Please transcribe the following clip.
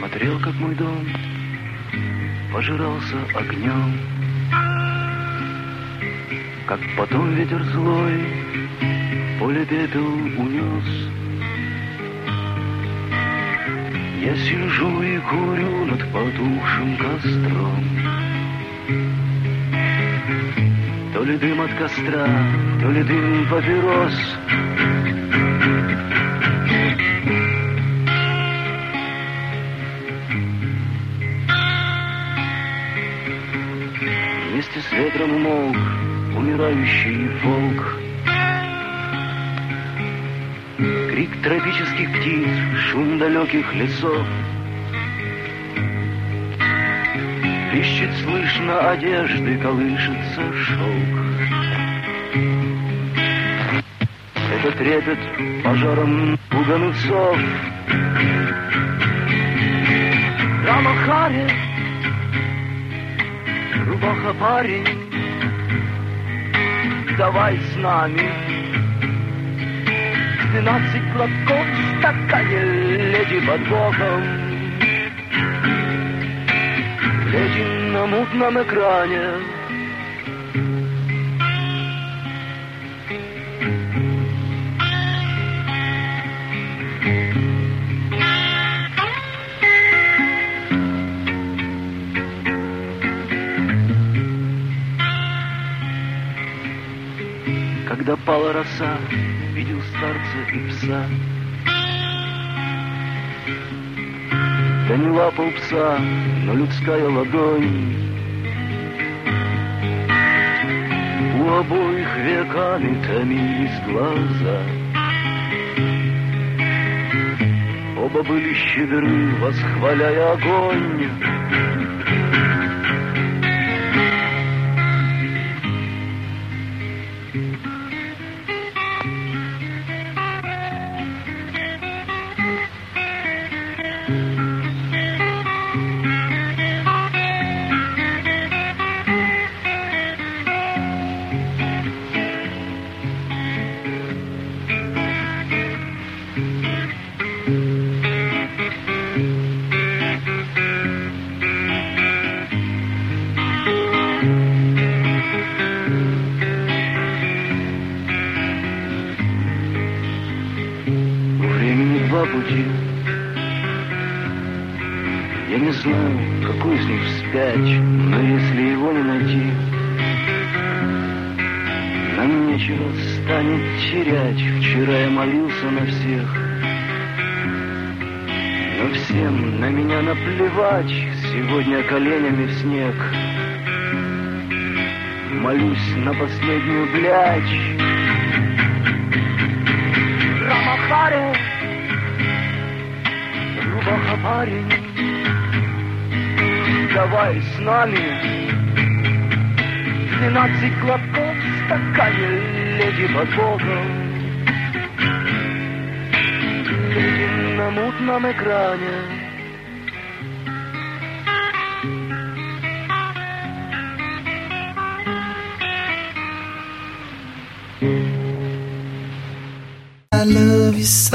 Смотрел, как мой дом пожирался огнем, как потом ветер злой поле пепел унес. Я сижу и курю над потухшим костром. То ли дым от костра, то ли дым папирос. Вместе с ветром умолк умирающий волк. Крик тропических птиц, шум далеких лесов. Трещит слышно одежды, колышется шелк. Это трепет пожаром пуганых сов. Рамахаре, рубаха парень, давай с нами. 12 глотков в стакане, леди под боком. Леди на мутном экране. Когда пала роса, видел старца и пса. Да не лапал пса, но людская ладонь. У обоих веками томились глаза. Оба были щедры, восхваляя огонь. Два пути. Я не знаю, какой из них вспять, но если его не найти, нам нечего станет терять. Вчера я молился на всех, но всем на меня наплевать. Сегодня коленями в снег молюсь на последнюю блядь. Рамахаре, рубаха парень, давай с нами. 12 глотков в стакане, леди под боком. Леди на мутном экране. I love you so.